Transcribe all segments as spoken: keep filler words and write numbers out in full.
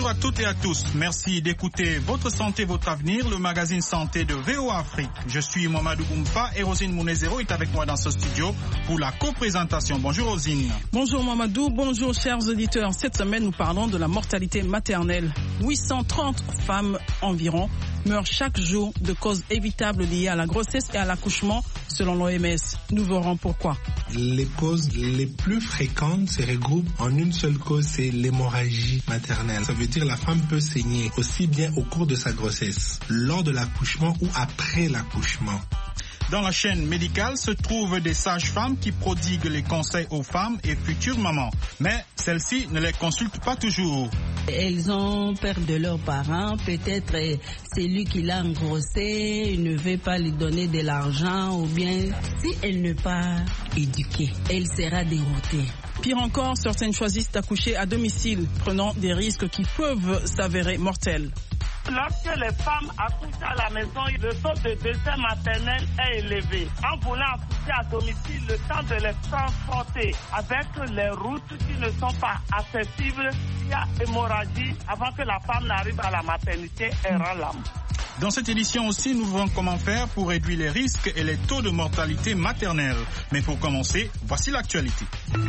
Bonjour à toutes et à tous. Merci d'écouter Votre Santé, Votre Avenir, le magazine santé de V O A Afrique. Je suis Mamadou Goumfa et Rosine Mounezero est avec moi dans ce studio pour la co-présentation. Bonjour Rosine. Bonjour Mamadou, bonjour chers auditeurs. Cette semaine, nous parlons de la mortalité maternelle. huit cent trente femmes environ meurent chaque jour de causes évitables liées à la grossesse et à l'accouchement, selon l'O M S. Nous verrons pourquoi. Les causes les plus fréquentes se regroupent en une seule cause, c'est l'hémorragie maternelle. Ça veut dire que la femme peut saigner aussi bien au cours de sa grossesse, lors de l'accouchement ou après l'accouchement. Dans la chaîne médicale se trouvent des sages-femmes qui prodiguent les conseils aux femmes et futures mamans. Mais celles-ci ne les consultent pas toujours. Elles ont peur de leurs parents. Peut-être c'est lui qui l'a engrossé, il ne veut pas lui donner de l'argent. Ou bien, si elle n'est pas éduquée, elle sera déroutée. Pire encore, certaines choisissent d'accoucher à domicile, prenant des risques qui peuvent s'avérer mortels. Lorsque les femmes accouchent à la maison, le taux de décès maternel est élevé. En voulant accoucher à domicile, le temps de les transporter avec les routes qui ne sont pas accessibles, il y a hémorragie avant que la femme n'arrive à la maternité et rend l'âme. Dans cette édition aussi, nous verrons comment faire pour réduire les risques et les taux de mortalité maternelle. Mais pour commencer, voici l'actualité.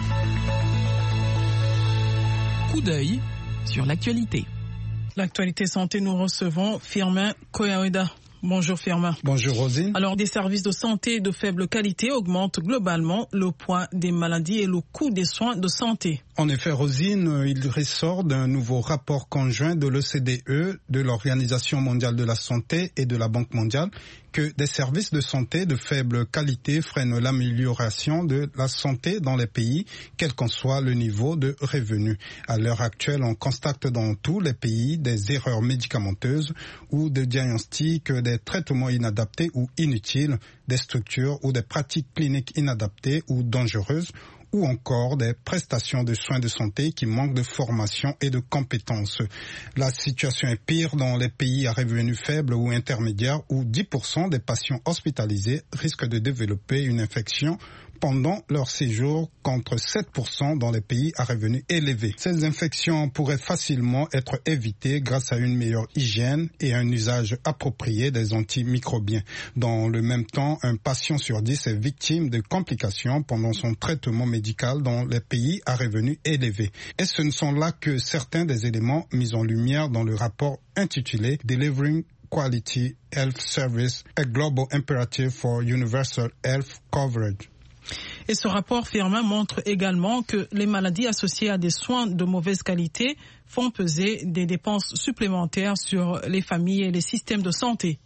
Coup d'œil sur l'actualité. L'actualité santé, nous recevons Firmin Koyaoueda. Bonjour Firmin. Bonjour Rosine. Alors, des services de santé de faible qualité augmentent globalement le poids des maladies et le coût des soins de santé. En effet, Rosine, il ressort d'un nouveau rapport conjoint de l'O C D E, de l'Organisation mondiale de la santé et de la Banque mondiale que des services de santé de faible qualité freinent l'amélioration de la santé dans les pays, quel qu'en soit le niveau de revenus. À l'heure actuelle, on constate dans tous les pays des erreurs médicamenteuses ou de diagnostics, des traitements inadaptés ou inutiles, des structures ou des pratiques cliniques inadaptées ou dangereuses, ou encore des prestations de soins de santé qui manquent de formation et de compétences. La situation est pire dans les pays à revenus faibles ou intermédiaires où dix pour cent des patients hospitalisés risquent de développer une infection pendant leur séjour contre sept pour cent dans les pays à revenus élevés. Ces infections pourraient facilement être évitées grâce à une meilleure hygiène et un usage approprié des antimicrobiens. Dans le même temps, un patient sur dix est victime de complications pendant son traitement médical dans les pays à revenus élevés. Et ce ne sont là que certains des éléments mis en lumière dans le rapport intitulé Delivering Quality Health Service, a Global Imperative for Universal Health Coverage. Et ce rapport Firmin montre également que les maladies associées à des soins de mauvaise qualité font peser des dépenses supplémentaires sur les familles et les systèmes de santé.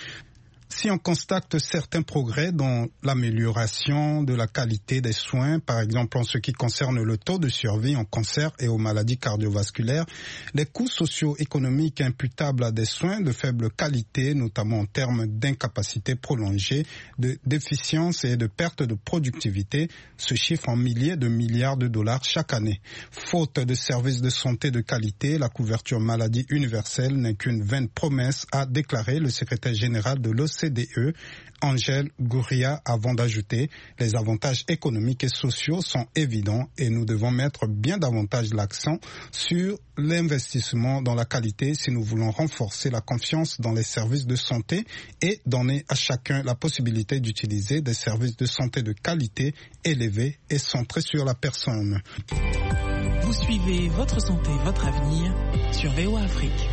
Si on constate certains progrès dans l'amélioration de la qualité des soins, par exemple en ce qui concerne le taux de survie en cancer et aux maladies cardiovasculaires, les coûts socio-économiques imputables à des soins de faible qualité, notamment en termes d'incapacité prolongée, de déficience et de perte de productivité, se chiffrent en milliers de milliards de dollars chaque année. Faute de services de santé de qualité, la couverture maladie universelle n'est qu'une vaine promesse, a déclaré le secrétaire général de l'O C D E, Angèle Gurria, avant d'ajouter « Les avantages économiques et sociaux sont évidents et nous devons mettre bien davantage l'accent sur l'investissement dans la qualité si nous voulons renforcer la confiance dans les services de santé et donner à chacun la possibilité d'utiliser des services de santé de qualité élevés et centrés sur la personne. » Vous suivez Votre Santé, Votre Avenir sur V O A Afrique.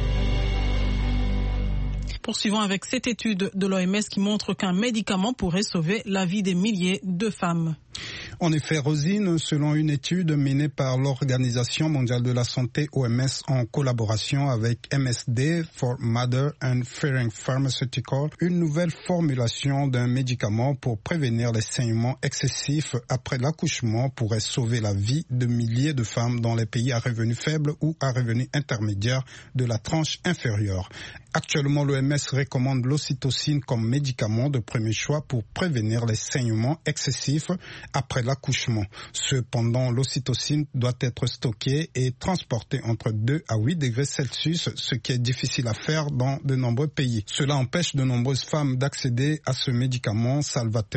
Poursuivons avec cette étude de l'O M S qui montre qu'un médicament pourrait sauver la vie des milliers de femmes. En effet, Rosine, selon une étude menée par l'Organisation mondiale de la santé O M S en collaboration avec M S D for Mother and Ferring Pharmaceutical, une nouvelle formulation d'un médicament pour prévenir les saignements excessifs après l'accouchement pourrait sauver la vie de milliers de femmes dans les pays à revenus faibles ou à revenus intermédiaires de la tranche inférieure. Actuellement, l'O M S recommande l'ocytocine comme médicament de premier choix pour prévenir les saignements excessifs après l'accouchement. Cependant, l'ocytocine doit être stockée et transportée entre deux à huit degrés Celsius, ce qui est difficile à faire dans de nombreux pays. Cela empêche de nombreuses femmes d'accéder à ce médicament salvateur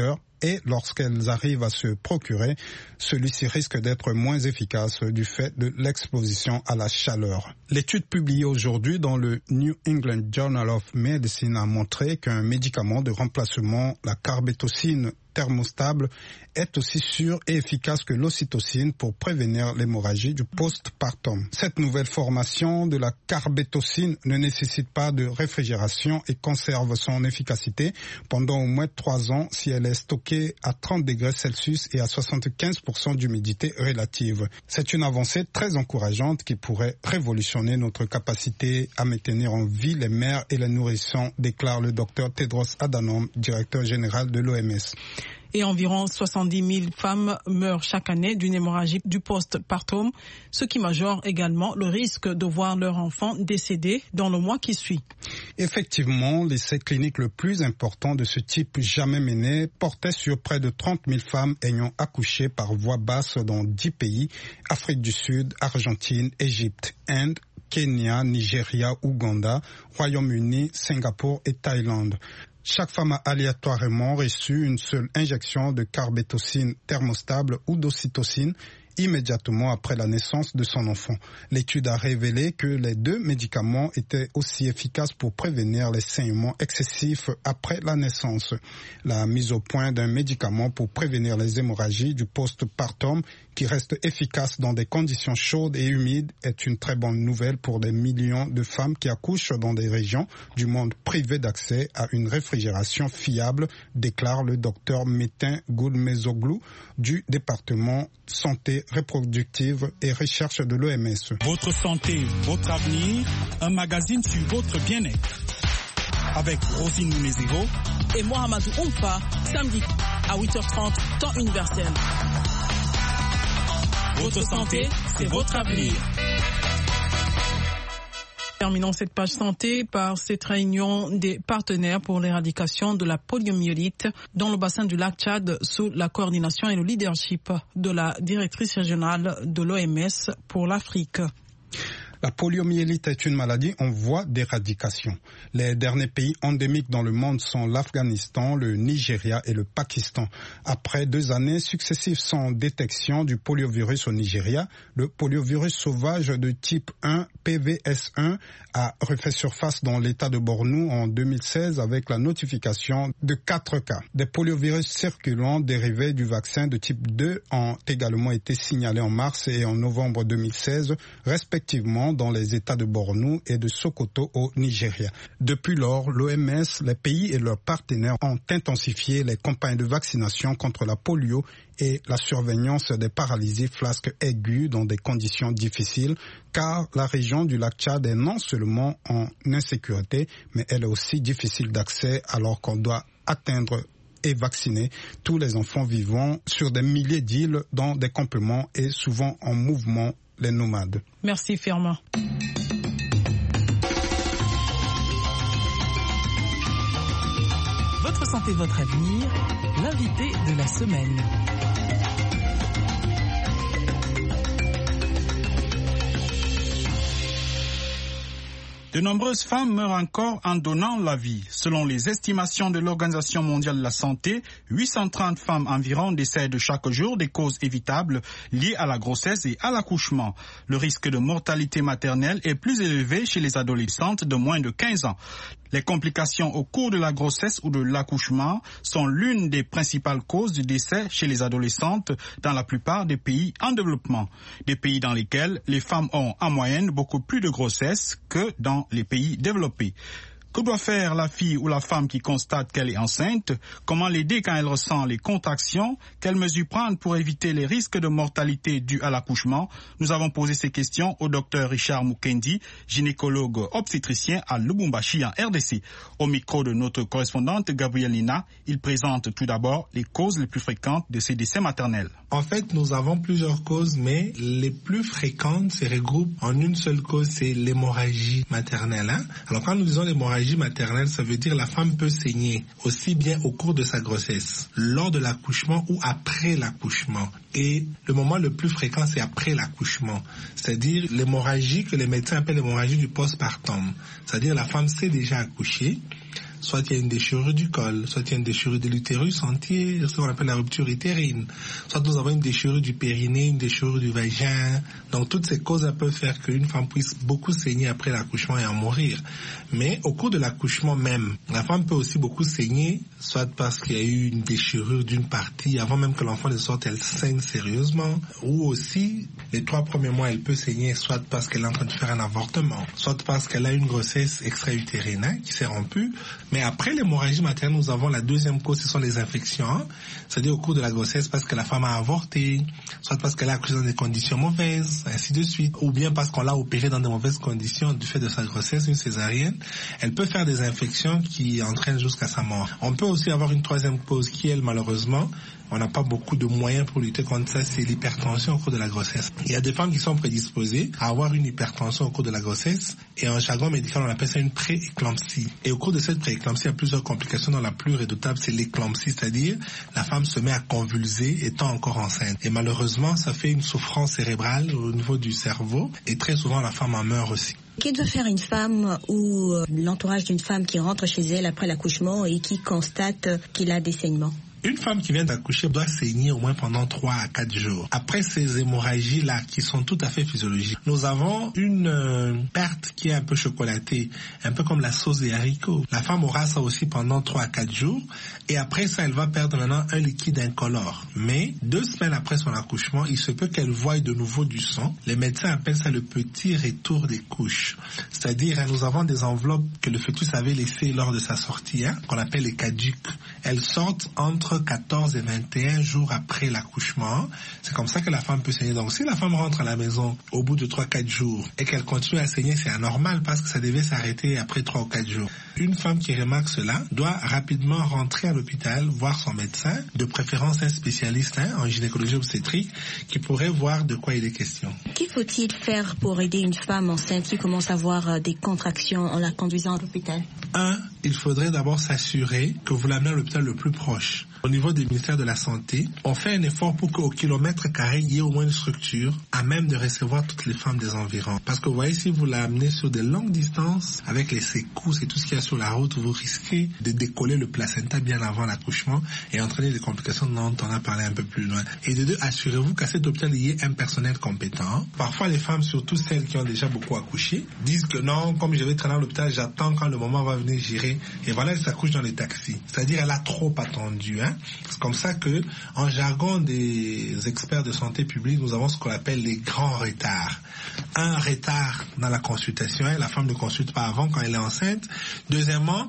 et lorsqu'elles arrivent à se procurer, celui-ci risque d'être moins efficace du fait de l'exposition à la chaleur. L'étude publiée aujourd'hui dans le New England Journal of Medicine a montré qu'un médicament de remplacement, la carbétocine thermostable, est aussi sûr et efficace que l'ocytocine pour prévenir l'hémorragie du postpartum. Cette nouvelle formation de la carbétocine ne nécessite pas de réfrigération et conserve son efficacité pendant au moins trois ans si elle est stockée à trente degrés Celsius et à soixante-quinze pour cent d'humidité relative. C'est une avancée très encourageante qui pourrait révolutionner notre capacité à maintenir en vie les mères et les nourrissons, déclare le docteur Tedros Adhanom, directeur général de l'O M S. Et environ soixante-dix mille femmes meurent chaque année d'une hémorragie du postpartum, ce qui majore également le risque de voir leur enfant décéder dans le mois qui suit. Effectivement, l'essai clinique le plus important de ce type jamais mené portait sur près de trente mille femmes ayant accouché par voie basse dans dix pays, Afrique du Sud, Argentine, Égypte, Inde, Kenya, Nigeria, Ouganda, Royaume-Uni, Singapour et Thaïlande. Chaque femme a aléatoirement reçu une seule injection de carbétocine thermostable ou d'ocytocine immédiatement après la naissance de son enfant. L'étude a révélé que les deux médicaments étaient aussi efficaces pour prévenir les saignements excessifs après la naissance. La mise au point d'un médicament pour prévenir les hémorragies du postpartum qui reste efficace dans des conditions chaudes et humides est une très bonne nouvelle pour des millions de femmes qui accouchent dans des régions du monde privées d'accès à une réfrigération fiable, déclare le docteur Metin Goulmezoglou du département santé reproductive et recherche de l'O M S. Votre santé, votre avenir, un magazine sur votre bien-être. Avec Rosine Mounezero et Mohamedou Oumfa, samedi à huit heures trente, temps universel. Votre santé, c'est votre avenir. Terminons cette page santé par cette réunion des partenaires pour l'éradication de la poliomyélite dans le bassin du lac Tchad sous la coordination et le leadership de la directrice régionale de l'O M S pour l'Afrique. La poliomyélite est une maladie en voie d'éradication. Les derniers pays endémiques dans le monde sont l'Afghanistan, le Nigeria et le Pakistan. Après deux années successives sans détection du poliovirus au Nigeria, le poliovirus sauvage de type un, P V S un, a refait surface dans l'état de Bornou en deux mille seize avec la notification de quatre cas. Des poliovirus circulants dérivés du vaccin de type deux ont également été signalés en mars et en novembre deux mille seize, respectivement dans les États de Bornou et de Sokoto au Nigeria. Depuis lors, l'O M S, les pays et leurs partenaires ont intensifié les campagnes de vaccination contre la polio et la surveillance des paralysies flasques aiguës dans des conditions difficiles, car la région du lac Tchad est non seulement en insécurité, mais elle est aussi difficile d'accès alors qu'on doit atteindre et vacciner tous les enfants vivant sur des milliers d'îles dans des campements et souvent en mouvement, les nomades. Merci Firmin. Votre santé, votre avenir, l'invité de la semaine. De nombreuses femmes meurent encore en donnant la vie. Selon les estimations de l'Organisation mondiale de la santé, huit cent trente femmes environ décèdent chaque jour des causes évitables liées à la grossesse et à l'accouchement. Le risque de mortalité maternelle est plus élevé chez les adolescentes de moins de quinze ans. Les complications au cours de la grossesse ou de l'accouchement sont l'une des principales causes du décès chez les adolescentes dans la plupart des pays en développement. Des pays dans lesquels les femmes ont en moyenne beaucoup plus de grossesses que dans les pays développés. Que doit faire la fille ou la femme qui constate qu'elle est enceinte? Comment l'aider quand elle ressent les contractions? Quelles mesures prendre pour éviter les risques de mortalité dus à l'accouchement? Nous avons posé ces questions au docteur Richard Mukendi, gynécologue obstétricien à Lubumbashi en R D C. Au micro de notre correspondante Gabrielle Lina, il présente tout d'abord les causes les plus fréquentes de ces décès maternels. En fait, nous avons plusieurs causes, mais les plus fréquentes se regroupent en une seule cause, c'est l'hémorragie maternelle. Hein? Alors quand nous disons l'hémorragie maternelle, ça veut dire la femme peut saigner aussi bien au cours de sa grossesse, lors de l'accouchement ou après l'accouchement. Et le moment le plus fréquent, c'est après l'accouchement. C'est-à-dire l'hémorragie que les médecins appellent l'hémorragie du postpartum. C'est-à-dire la femme s'est déjà accouchée. soit il y a une déchirure du col, soit il y a une déchirure de l'utérus entier, ce qu'on appelle la rupture utérine, soit nous avons une déchirure du périnée, une déchirure du vagin. Donc toutes ces causes peuvent faire qu'une femme puisse beaucoup saigner après l'accouchement et en mourir. Mais au cours de l'accouchement même, la femme peut aussi beaucoup saigner, soit parce qu'il y a eu une déchirure d'une partie, avant même que l'enfant ne sorte, elle saigne sérieusement, ou aussi les trois premiers mois, elle peut saigner, soit parce qu'elle est en train de faire un avortement, soit parce qu'elle a une grossesse extra-utérine hein, qui s'est rompue. Mais après l'hémorragie maternelle, nous avons la deuxième cause, ce sont les infections, hein, c'est-à-dire au cours de la grossesse parce que la femme a avorté, soit parce qu'elle a accouché dans des conditions mauvaises, ainsi de suite, ou bien parce qu'on l'a opérée dans de mauvaises conditions du fait de sa grossesse, une césarienne. Elle peut faire des infections qui entraînent jusqu'à sa mort. On peut aussi avoir une troisième cause qui, elle, malheureusement, on n'a pas beaucoup de moyens pour lutter contre ça, c'est l'hypertension au cours de la grossesse. Il y a des femmes qui sont prédisposées à avoir une hypertension au cours de la grossesse et en jargon médical, on appelle ça une pré-éclampsie. Et au cours de cette pré-éclampsie, il y a plusieurs complications dont la plus redoutable, c'est l'éclampsie, c'est-à-dire la femme se met à convulser étant encore enceinte. Et malheureusement, ça fait une souffrance cérébrale au niveau du cerveau et très souvent la femme en meurt aussi. Que doit faire une femme ou l'entourage d'une femme qui rentre chez elle après l'accouchement et qui constate qu'il a des saignements? Une femme qui vient d'accoucher doit saigner au moins pendant trois à quatre jours. Après ces hémorragies-là, qui sont tout à fait physiologiques, nous avons une euh, perte qui est un peu chocolatée, un peu comme la sauce des haricots. La femme aura ça aussi pendant trois à quatre jours, et après ça, elle va perdre maintenant un liquide incolore. Mais deux semaines après son accouchement, il se peut qu'elle voie de nouveau du sang. Les médecins appellent ça le petit retour des couches. C'est-à-dire, hein, nous avons des enveloppes que le fœtus avait laissées lors de sa sortie, hein, qu'on appelle les caducs. Elles sortent entre quatorze et vingt et un jours après l'accouchement. C'est comme ça que la femme peut saigner. Donc si la femme rentre à la maison au bout de trois à quatre jours et qu'elle continue à saigner, c'est anormal parce que ça devait s'arrêter après trois ou quatre jours. Une femme qui remarque cela doit rapidement rentrer à l'hôpital, voir son médecin, de préférence un spécialiste hein, en gynécologie obstétrique qui pourrait voir de quoi il est question. Qu'il faut-il faire pour aider une femme enceinte qui commence à avoir des contractions en la conduisant à l'hôpital? Un, il faudrait d'abord s'assurer que vous l'amenez à l'hôpital le plus proche. Au niveau du ministère de la Santé, on fait un effort pour qu'au kilomètre carré, il y ait au moins une structure à même de recevoir toutes les femmes des environs. Parce que vous voyez, si vous l'amenez sur de longues distances, avec les secousses et tout ce qu'il y a sur la route, vous risquez de décoller le placenta bien avant l'accouchement et entraîner des complications dont on a parlé un peu plus loin. Et de deux, assurez-vous qu'à cet hôpital, il y ait un personnel compétent. Parfois, les femmes, surtout celles qui ont déjà beaucoup accouché, disent que non, comme je vais traîner à l'hôpital, j'attends quand le moment va venir, j'irai. Et voilà, elle s'accouche dans les taxis. C'est-à-dire, elle a trop attendu, hein. C'est comme ça que, en jargon des experts de santé publique, nous avons ce qu'on appelle les grands retards. Un retard dans la consultation, la femme ne consulte pas avant quand elle est enceinte. Deuxièmement,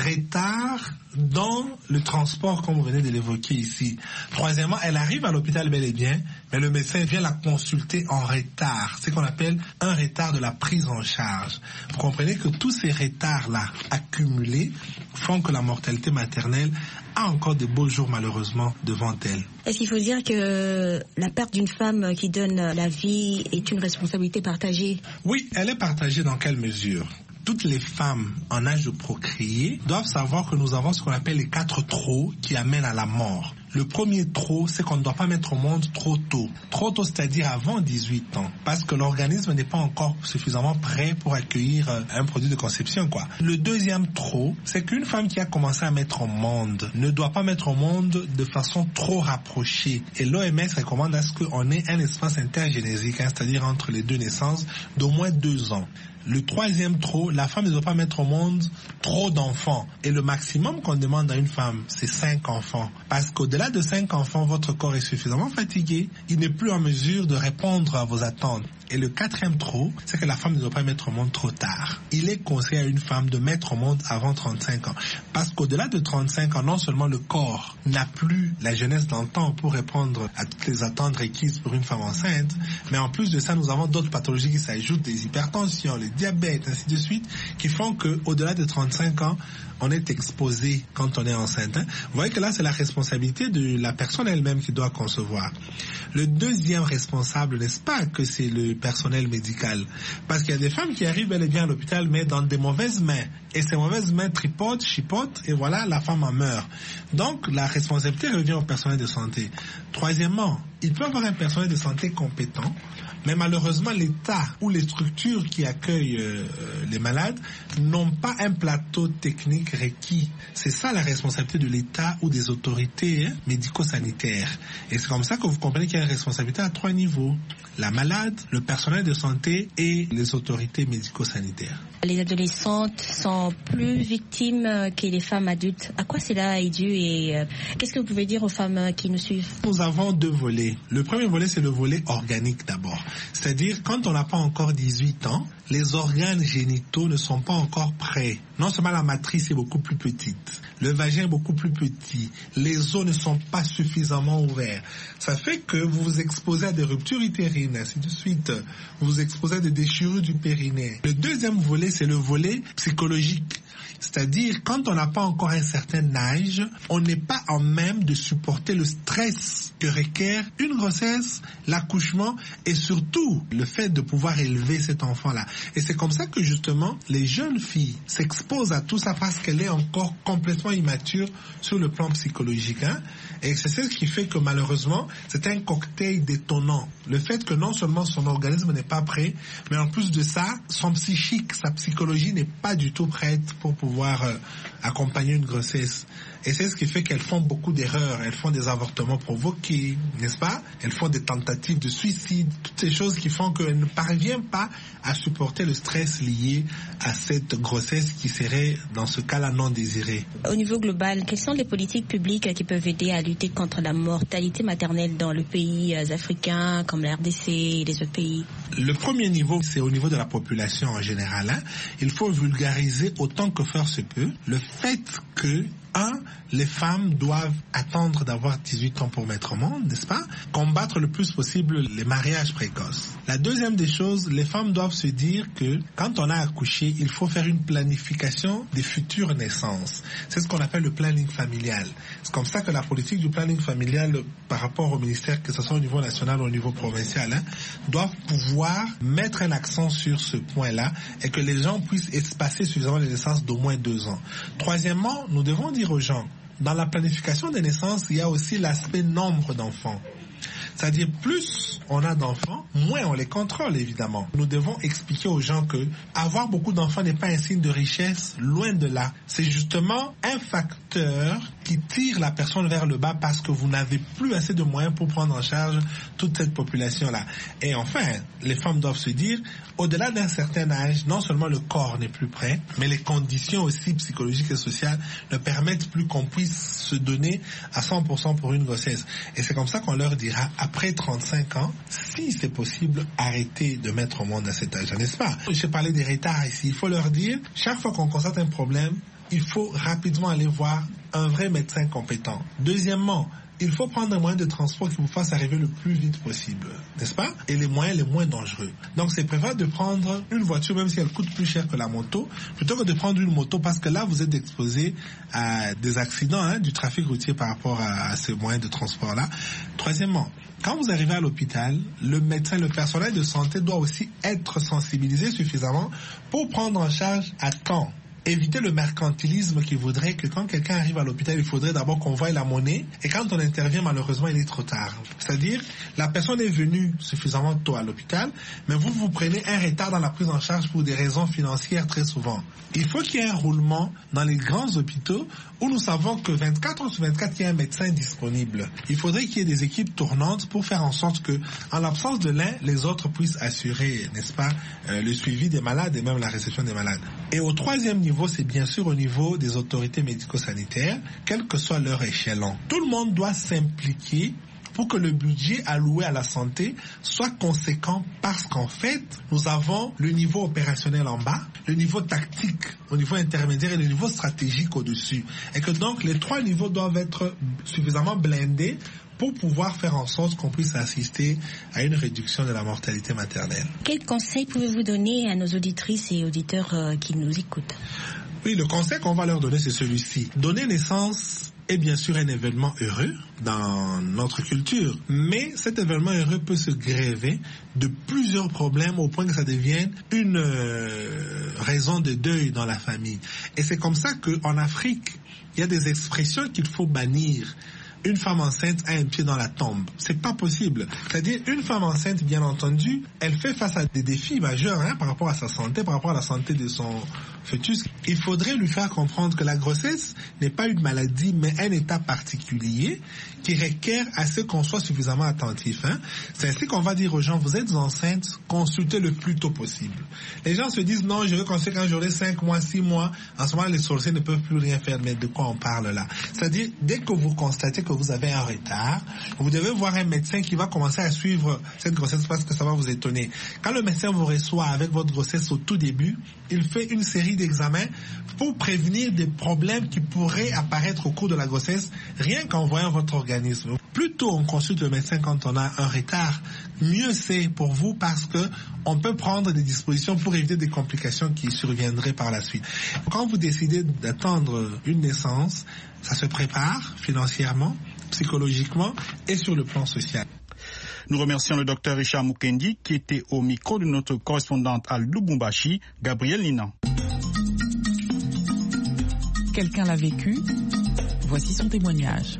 retard dans le transport, comme vous venez de l'évoquer ici. Troisièmement, elle arrive à l'hôpital bel et bien, mais le médecin vient la consulter en retard. C'est ce qu'on appelle un retard de la prise en charge. Vous comprenez que tous ces retards-là accumulés font que la mortalité maternelle a encore de beaux jours malheureusement devant elle. Est-ce qu'il faut dire que la perte d'une femme qui donne la vie est une responsabilité partagée? Oui, elle est partagée dans quelle mesure? Toutes les femmes en âge de procréer doivent savoir que nous avons ce qu'on appelle les quatre trop qui amènent à la mort. Le premier trop, c'est qu'on ne doit pas mettre au monde trop tôt. Trop tôt, c'est-à-dire avant dix-huit ans. Parce que l'organisme n'est pas encore suffisamment prêt pour accueillir un produit de conception, quoi. Le deuxième trop, c'est qu'une femme qui a commencé à mettre au monde ne doit pas mettre au monde de façon trop rapprochée. Et l'O M S recommande à ce qu'on ait un espace intergénésique, hein, c'est-à-dire entre les deux naissances, d'au moins deux ans. Le troisième trop, la femme ne doit pas mettre au monde trop d'enfants. Et le maximum qu'on demande à une femme, c'est cinq enfants. Parce qu'au-delà de cinq enfants, votre corps est suffisamment fatigué. Il n'est plus en mesure de répondre à vos attentes. Et le quatrième trop, c'est que la femme ne doit pas mettre au monde trop tard. Il est conseillé à une femme de mettre au monde avant trente-cinq ans. Parce qu'au-delà de trente-cinq ans, non seulement le corps n'a plus la jeunesse d'antan pour répondre à toutes les attentes requises pour une femme enceinte, mais en plus de ça, nous avons d'autres pathologies qui s'ajoutent, des hypertensions, les diabète, ainsi de suite, qui font qu'au-delà de trente-cinq ans, on est exposé quand on est enceinte. Hein. Vous voyez que là, c'est la responsabilité de la personne elle-même qui doit concevoir. Le deuxième responsable, n'est-ce pas, que c'est le personnel médical? Parce qu'il y a des femmes qui arrivent bel et bien à l'hôpital, mais dans des mauvaises mains. Et ces mauvaises mains tripotent, chipotent, et voilà, la femme en meurt. Donc, la responsabilité revient au personnel de santé. Troisièmement, il peut y avoir un personnel de santé compétent, Mais malheureusement, l'État ou les structures qui accueillent euh, les malades n'ont pas un plateau technique requis. C'est ça la responsabilité de l'État ou des autorités hein, médico-sanitaires. Et c'est comme ça que vous comprenez qu'il y a une responsabilité à trois niveaux. La malade, le personnel de santé et les autorités médico-sanitaires. Les adolescentes sont plus victimes que les femmes adultes. À quoi cela est dû et euh, qu'est-ce que vous pouvez dire aux femmes qui nous suivent? Nous avons deux volets. Le premier volet, c'est le volet organique d'abord. C'est-à-dire, quand on n'a pas encore dix-huit ans, les organes génitaux ne sont pas encore prêts. Non seulement la matrice est beaucoup plus petite, le vagin est beaucoup plus petit, les os ne sont pas suffisamment ouverts. Ça fait que vous vous exposez à des ruptures utérines, ainsi de suite. Vous vous exposez à des déchirures du périnée. Le deuxième volet, c'est le volet psychologique. C'est-à-dire, quand on n'a pas encore un certain âge, on n'est pas en même de supporter le stress que requiert une grossesse, l'accouchement et surtout le fait de pouvoir élever cet enfant-là. Et c'est comme ça que justement, les jeunes filles s'exposent à tout ça parce qu'elle est encore complètement immature sur le plan psychologique. Hein? Et c'est ce qui fait que malheureusement, c'est un cocktail détonnant. Le fait que non seulement son organisme n'est pas prêt, mais en plus de ça, son psychique, sa psychologie n'est pas du tout prête pour pouvoir euh, accompagner une grossesse. Et c'est ce qui fait qu'elles font beaucoup d'erreurs. Elles font des avortements provoqués, n'est-ce pas? Elles font des tentatives de suicide, toutes ces choses qui font qu'elles ne parviennent pas à supporter le stress lié à cette grossesse qui serait, dans ce cas-là, non désirée. Au niveau global, quelles sont les politiques publiques qui peuvent aider à lutter contre la mortalité maternelle dans les pays africains comme la R D C et les autres pays? Le premier niveau, c'est au niveau de la population en général. Hein. Il faut vulgariser autant que faire se peut le fait que Un, les femmes doivent attendre d'avoir dix-huit ans pour mettre au monde, n'est-ce pas? Combattre le plus possible les mariages précoces. La deuxième des choses, les femmes doivent se dire que quand on a accouché, il faut faire une planification des futures naissances. C'est ce qu'on appelle le planning familial. C'est comme ça que la politique du planning familial par rapport au ministère, que ce soit au niveau national ou au niveau provincial, hein, doivent pouvoir mettre un accent sur ce point-là et que les gens puissent espacer suffisamment les naissances d'au moins deux ans. Troisièmement, nous devons dire aux gens, dans la planification des naissances, il y a aussi l'aspect nombre d'enfants. C'est-à-dire, plus on a d'enfants, moins on les contrôle, évidemment. Nous devons expliquer aux gens que avoir beaucoup d'enfants n'est pas un signe de richesse, loin de là. C'est justement un facteur qui tire la personne vers le bas parce que vous n'avez plus assez de moyens pour prendre en charge toute cette population-là. Et enfin, les femmes doivent se dire, au-delà d'un certain âge, non seulement le corps n'est plus prêt, mais les conditions aussi psychologiques et sociales ne permettent plus qu'on puisse se donner à cent pour cent pour une grossesse. Et c'est comme ça qu'on leur dira, après trente-cinq ans, si c'est possible, arrêtez de mettre au monde à cet âge, n'est-ce pas? J'ai parlé des retards ici. Il faut leur dire, chaque fois qu'on constate un problème, il faut rapidement aller voir un vrai médecin compétent. Deuxièmement, il faut prendre un moyen de transport qui vous fasse arriver le plus vite possible, n'est-ce pas? Et les moyens les moins dangereux. Donc c'est préférable de prendre une voiture, même si elle coûte plus cher que la moto, plutôt que de prendre une moto, parce que là vous êtes exposé à des accidents, hein, du trafic routier par rapport à, à ces moyens de transport-là. Troisièmement, quand vous arrivez à l'hôpital, le médecin, le personnel de santé doit aussi être sensibilisé suffisamment pour prendre en charge à temps. Éviter le mercantilisme qui voudrait que quand quelqu'un arrive à l'hôpital, il faudrait d'abord qu'on voie la monnaie, et quand on intervient, malheureusement, il est trop tard. C'est-à-dire, la personne est venue suffisamment tôt à l'hôpital, mais vous, vous prenez un retard dans la prise en charge pour des raisons financières très souvent. Il faut qu'il y ait un roulement dans les grands hôpitaux où nous savons que vingt-quatre heures sur vingt-quatre, il y a un médecin disponible. Il faudrait qu'il y ait des équipes tournantes pour faire en sorte que, en l'absence de l'un, les autres puissent assurer, n'est-ce pas, euh, le suivi des malades et même la réception des malades. Et au troisième niveau, c'est bien sûr au niveau des autorités médico-sanitaires, quel que soit leur échelon. Tout le monde doit s'impliquer pour que le budget alloué à la santé soit conséquent, parce qu'en fait, nous avons le niveau opérationnel en bas, le niveau tactique au niveau intermédiaire et le niveau stratégique au-dessus. Et que donc les trois niveaux doivent être suffisamment blindés pour pouvoir faire en sorte qu'on puisse assister à une réduction de la mortalité maternelle. Quels conseils pouvez-vous donner à nos auditrices et auditeurs euh, qui nous écoutent? Oui, le conseil qu'on va leur donner, c'est celui-ci. Donner naissance est bien sûr un événement heureux dans notre culture, mais cet événement heureux peut se gréver de plusieurs problèmes au point que ça devienne une euh, raison de deuil dans la famille. Et c'est comme ça qu'en Afrique, il y a des expressions qu'il faut bannir. une femme enceinte a un pied dans la tombe. C'est pas possible. C'est-à-dire, une femme enceinte, bien entendu, elle fait face à des défis majeurs hein, par rapport à sa santé, par rapport à la santé de son fœtus. Il faudrait lui faire comprendre que la grossesse n'est pas une maladie, mais un état particulier qui requiert à ce qu'on soit suffisamment attentif. Hein. C'est ainsi qu'on va dire aux gens, vous êtes enceinte, consultez le plus tôt possible. Les gens se disent, non, je vais consulter quand j'aurai cinq mois, six mois. En ce moment, les sorciers ne peuvent plus rien faire. Mais de quoi on parle là? C'est-à-dire, dès que vous constatez que vous avez un retard, vous devez voir un médecin qui va commencer à suivre cette grossesse parce que ça va vous étonner. Quand le médecin vous reçoit avec votre grossesse au tout début, il fait une série d'examens pour prévenir des problèmes qui pourraient apparaître au cours de la grossesse, rien qu'en voyant votre organisme. Plus tôt on consulte le médecin quand on a un retard, mieux c'est pour vous parce que on peut prendre des dispositions pour éviter des complications qui surviendraient par la suite. Quand vous décidez d'attendre une naissance, ça se prépare financièrement, psychologiquement et sur le plan social. Nous remercions le docteur Richard Mukendi qui était au micro de notre correspondante à Lubumbashi, Gabrielle Nina. Quelqu'un l'a vécu, voici son témoignage.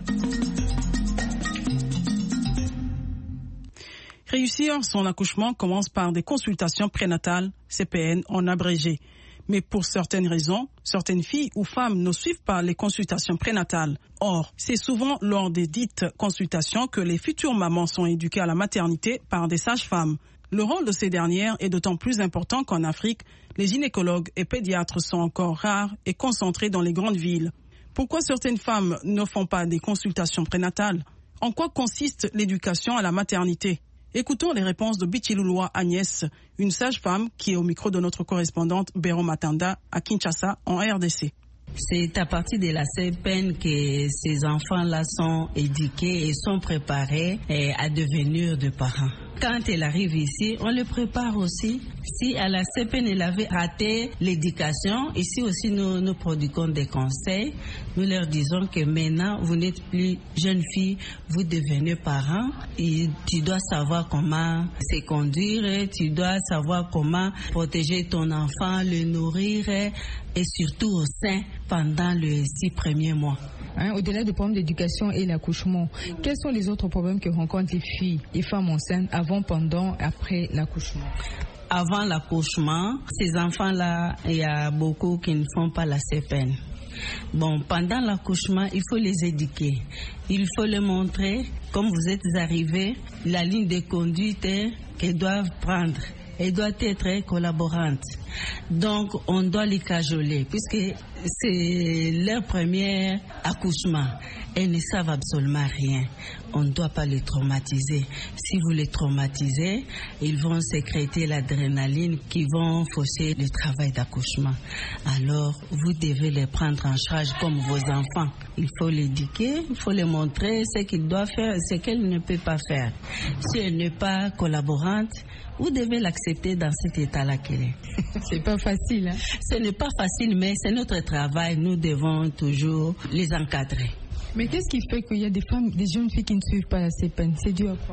Réussir son accouchement commence par des consultations prénatales, C P N en abrégé. Mais pour certaines raisons, certaines filles ou femmes ne suivent pas les consultations prénatales. Or, c'est souvent lors des dites consultations que les futures mamans sont éduquées à la maternité par des sages-femmes. Le rôle de ces dernières est d'autant plus important qu'en Afrique, les gynécologues et pédiatres sont encore rares et concentrés dans les grandes villes. Pourquoi certaines femmes ne font pas des consultations prénatales? En quoi consiste l'éducation à la maternité? Écoutons les réponses de Bichilouloua Agnès, une sage-femme qui est au micro de notre correspondante Béro Matanda à Kinshasa en R D C. C'est à partir de la C P N que ces enfants-là sont éduqués et sont préparés à devenir des parents. Quand elle arrive ici, on le prépare aussi. Si à la C P N, elle avait raté l'éducation, ici aussi nous, nous produisons des conseils. Nous leur disons que maintenant, vous n'êtes plus jeune fille, vous devenez parent. Et tu dois savoir comment se conduire, tu dois savoir comment protéger ton enfant, le nourrir et surtout au sein pendant les six premiers mois. Hein, au-delà du problème d'éducation et l'accouchement, quels sont les autres problèmes que rencontrent les filles et femmes enceintes avant, pendant, après l'accouchement? Avant l'accouchement, ces enfants-là, il y a beaucoup qui ne font pas la C P N. Bon, pendant l'accouchement, il faut les éduquer. Il faut leur montrer, comme vous êtes arrivés, la ligne de conduite qu'elles doivent prendre. Elle doit être collaborante. Donc, on doit les cajoler, puisque c'est leur premier accouchement. Elles ne savent absolument rien. On ne doit pas les traumatiser. Si vous les traumatisez, ils vont sécréter l'adrénaline qui vont fausser le travail d'accouchement. Alors, vous devez les prendre en charge comme vos enfants. Il faut l'éduquer, il faut les montrer ce qu'ils doivent faire et ce qu'elles ne peuvent pas faire. Si elle n'est pas collaborante, vous devez l'accepter dans cet état-là qu'elle est. C'est pas facile, hein? Ce n'est pas facile, mais c'est notre travail. Nous devons toujours les encadrer. Mais qu'est-ce qui fait qu'il y a des femmes, des jeunes filles qui ne suivent pas la C P N? C'est dû à quoi?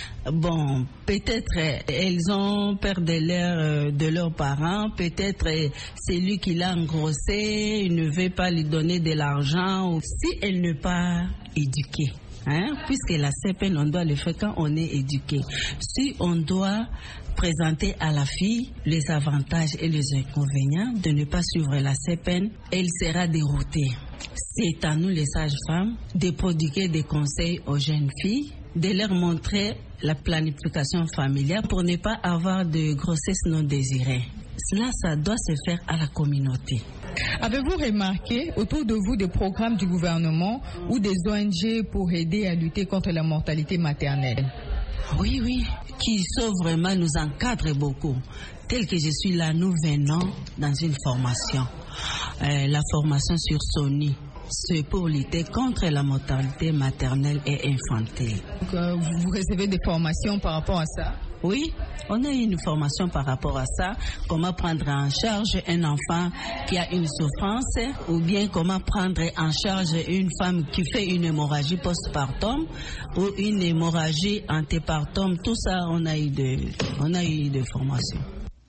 Bon, peut-être elles ont peur de, leur, de leurs parents, peut-être c'est lui qui l'a engrossé, il ne veut pas lui donner de l'argent, ou si elle n'est pas éduquée. Hein? Puisque la C P N, on doit le faire quand on est éduqué. Si on doit présenter à la fille les avantages et les inconvénients de ne pas suivre la C P N, elle sera déroutée. C'est à nous les sages-femmes de prodiguer des conseils aux jeunes filles, de leur montrer la planification familiale pour ne pas avoir de grossesse non désirée. Cela, ça doit se faire à la communauté. Avez-vous remarqué autour de vous des programmes du gouvernement ou des O N G pour aider à lutter contre la mortalité maternelle? Oui, oui, qui sont vraiment nous encadrent beaucoup. Tel que je suis là, nous venons dans une formation, euh, la formation sur Sony. C'est pour lutter contre la mortalité maternelle et infantile. Donc, euh, vous recevez des formations par rapport à ça? Oui, on a eu une formation par rapport à ça, comment prendre en charge un enfant qui a une souffrance ou bien comment prendre en charge une femme qui fait une hémorragie postpartum ou une hémorragie antépartum. Tout ça, on a eu de, on a eu de formation.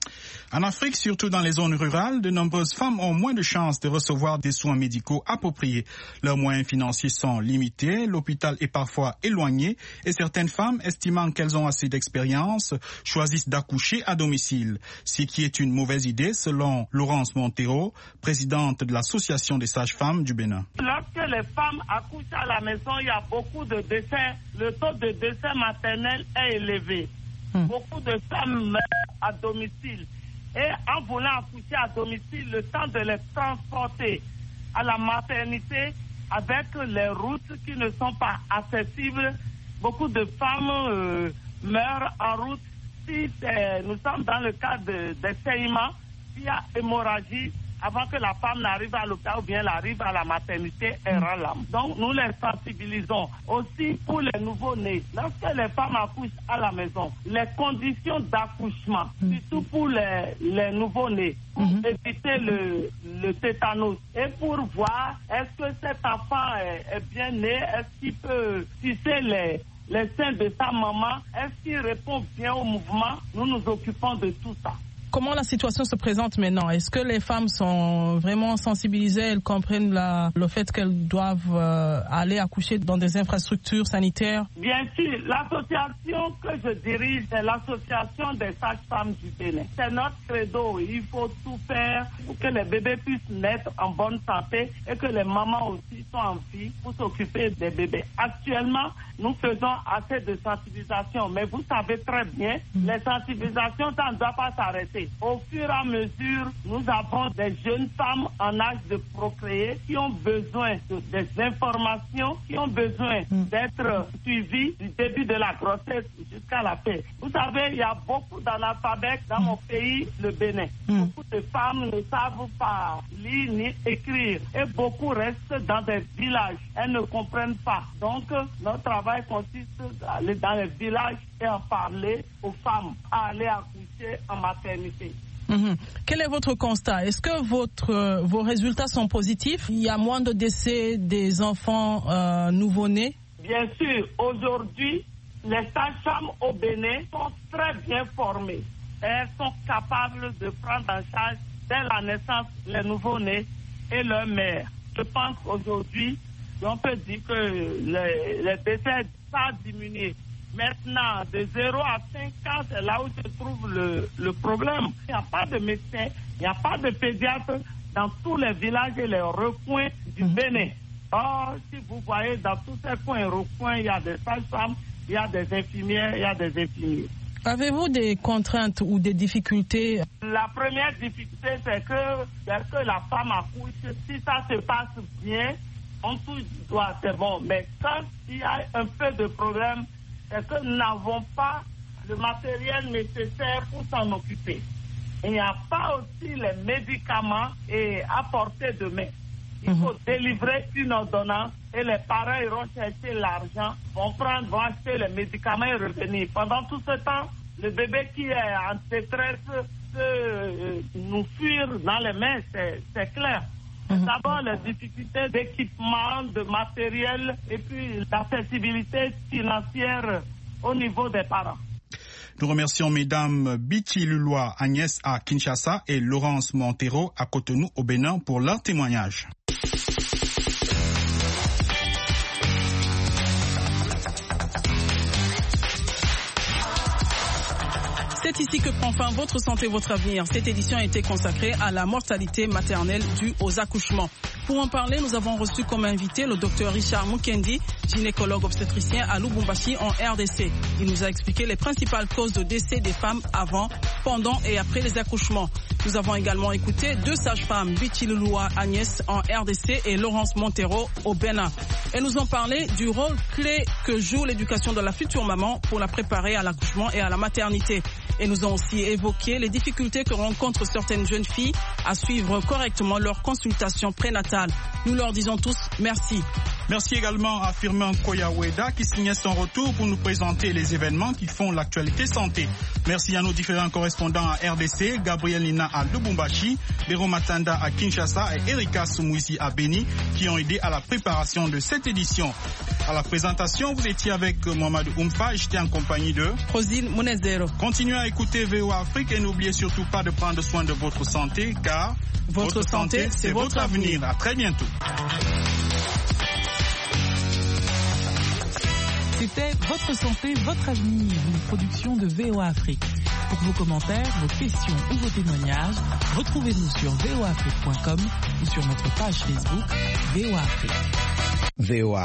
En Afrique, surtout dans les zones rurales, de nombreuses femmes ont moins de chances de recevoir des soins médicaux appropriés. Leurs moyens financiers sont limités, l'hôpital est parfois éloigné et certaines femmes, estimant qu'elles ont assez d'expérience, choisissent d'accoucher à domicile. Ce qui est une mauvaise idée selon Laurence Montero, présidente de l'Association des sages-femmes du Bénin. Lorsque les femmes accouchent à la maison, il y a beaucoup de décès. Le taux de décès maternel est élevé. Hum. Beaucoup de femmes meurent à domicile. Et en voulant accoucher à domicile, le temps de les transporter à la maternité avec les routes qui ne sont pas accessibles, beaucoup de femmes euh, meurent en route. Si nous sommes dans le cas de, de saignements, s'il y a hémorragie, avant que la femme n'arrive à l'hôpital ou bien elle arrive à la maternité, elle rend l'âme. Donc nous les sensibilisons aussi pour les nouveau-nés. Lorsque les femmes accouchent à la maison, les conditions d'accouchement, mmh. surtout pour les, les nouveau-nés, pour mmh. éviter le, le tétanos et pour voir est-ce que cet enfant est, est bien né, est-ce qu'il peut sucer les, les seins de sa maman, est-ce qu'il répond bien au mouvement, nous nous occupons de tout ça. Comment la situation se présente maintenant? Est-ce que les femmes sont vraiment sensibilisées? Elles comprennent la, le fait qu'elles doivent euh, aller accoucher dans des infrastructures sanitaires? Bien sûr. L'association que je dirige, c'est l'association des sages-femmes du Bénin. C'est notre credo. Il faut tout faire pour que les bébés puissent naître en bonne santé et que les mamans aussi soient en vie pour s'occuper des bébés. Actuellement, nous faisons assez de sensibilisation, mais vous savez très bien, mmh. les sensibilisations, ça ne doit pas s'arrêter. Au fur et à mesure, nous avons des jeunes femmes en âge de procréer qui ont besoin de, des informations, qui ont besoin mmh. d'être suivies du début de la grossesse jusqu'à la fin. Vous savez, il y a beaucoup d'analphabètes dans mmh. mon pays, le Bénin. Mmh. Beaucoup de femmes ne savent pas lire ni écrire et beaucoup restent dans des villages. Elles ne comprennent pas. Donc, notre travail consiste à aller dans les villages et en parler aux femmes, à aller accoucher en maternité. Mmh. Quel est votre constat? Est-ce que votre, euh, vos résultats sont positifs? Il y a moins de décès des enfants euh, nouveau-nés? Bien sûr. Aujourd'hui, les sages-femmes au Bénin sont très bien formées. Elles sont capables de prendre en charge dès la naissance les nouveau-nés et leurs mères. Je pense qu'aujourd'hui, on peut dire que les, les décès ça diminué. Maintenant, de zéro à cinq ans, c'est là où se trouve le, le problème. Il n'y a pas de médecin, il n'y a pas de pédiatre dans tous les villages et les recoins du mmh. Bénin. Or, si vous voyez, dans tous ces coins et recoins, il y a des sages-femmes, il y a des infirmières, il y a des infirmiers. Avez-vous des contraintes ou des difficultés? La première difficulté, c'est que dès que la femme accouche, si ça se passe bien, on touche du doigt, c'est bon. Mais quand il y a un peu de problème, c'est que nous n'avons pas le matériel nécessaire pour s'en occuper. Il n'y a pas aussi les médicaments et à portée de main. Il faut mmh. délivrer une ordonnance et les parents iront chercher l'argent, vont prendre, vont acheter les médicaments et revenir. Pendant tout ce temps, le bébé qui est en détresse peut euh, nous fuir dans les mains, c'est, c'est clair. Mmh. D'abord, les difficultés d'équipement, de matériel et puis l'accessibilité financière au niveau des parents. Nous remercions mesdames Biti Luloa Agnès à Kinshasa et Laurence Montero à Cotonou au Bénin pour leur témoignage. C'est ici que prend fin Votre santé, votre avenir. Cette édition a été consacrée à la mortalité maternelle due aux accouchements. Pour en parler, nous avons reçu comme invité le docteur Richard Mukendi, gynécologue obstétricien à Lubumbashi en R D C. Il nous a expliqué les principales causes de décès des femmes avant, pendant et après les accouchements. Nous avons également écouté deux sages-femmes, Biti Luloa Agnès en R D C et Laurence Montero au Bénin. Elles nous ont parlé du rôle clé que joue l'éducation de la future maman pour la préparer à l'accouchement et à la maternité. Et nous avons aussi évoqué les difficultés que rencontrent certaines jeunes filles à suivre correctement leur consultation prénatale. Nous leur disons tous merci. Merci également à Firmin Koyaweda qui signait son retour pour nous présenter les événements qui font l'actualité santé. Merci à nos différents correspondants à R D C, Gabriel Nina à Lubumbashi, Bero Matanda à Kinshasa et Erika Soumouisi à Beni qui ont aidé à la préparation de cette édition. À la présentation, vous étiez avec Mohamed Oumfa et j'étais en compagnie de Rosine Monezero. Continuez à écouter V O A Afrique et n'oubliez surtout pas de prendre soin de votre santé car votre, votre santé, santé c'est votre avenir. À très bientôt. C'était Votre santé, votre avenir, une production de V O A Afrique. Pour vos commentaires, vos questions ou vos témoignages, retrouvez-nous sur v o afrique point com ou sur notre page Facebook V O A Afrique. V O A